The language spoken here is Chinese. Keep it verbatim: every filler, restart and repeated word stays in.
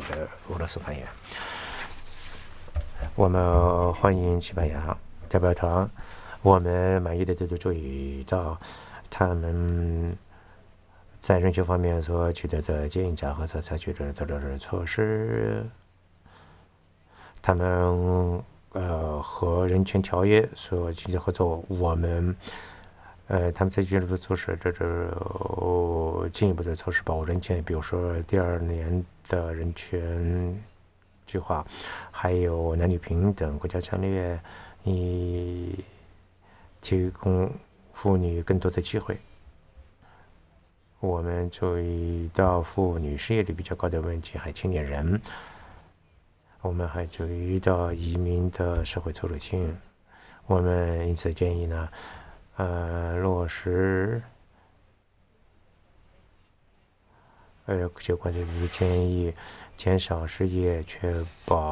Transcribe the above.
的俄罗斯方言。我们欢迎西班牙代表团，我们满意的都注意到他们在人权方面所取得的进展和所采取的的措施，他们呃和人权条约所进行合作，我们呃他们采取的措施，这这、呃、进一步的措施保护人权，比如说第二年的人权计划，还有男女平等国家战略，以提供妇女更多的机会。我们注意到妇女失业率比较高的问题，还青年人。我们还注意到移民的社会脆弱性。我们因此建议呢，呃，落实呃有关的建议，减少失业，确保